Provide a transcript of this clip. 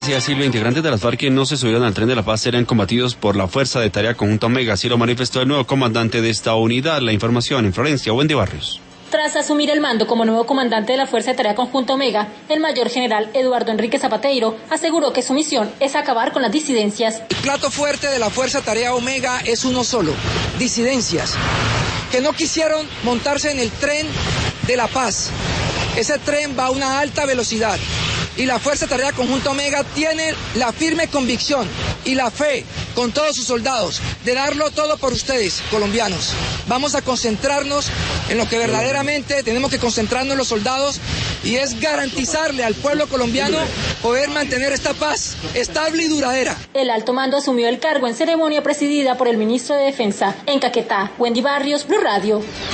Silvia, integrantes de las FARC que no se subieron al tren de la paz serán combatidos por la Fuerza de Tarea Conjunta Omega. Así lo manifestó el nuevo comandante de esta unidad. La información en Florencia, Wendy Barrios. Tras asumir el mando como nuevo comandante de la Fuerza de Tarea Conjunta Omega, el mayor general Eduardo Enrique Zapateiro aseguró que su misión es acabar con las disidencias. El plato fuerte de la Fuerza de Tarea Omega es uno solo: disidencias, que no quisieron montarse en el tren de la paz. Ese tren va a una alta velocidad y la Fuerza de Tarea Conjunta Omega tiene la firme convicción y la fe con todos sus soldados de darlo todo por ustedes, colombianos. Vamos a concentrarnos en lo que verdaderamente tenemos que concentrarnos los soldados, y es garantizarle al pueblo colombiano poder mantener esta paz estable y duradera. El alto mando asumió el cargo en ceremonia presidida por el ministro de Defensa. En Caquetá, Wendy Barrios, Blue Radio.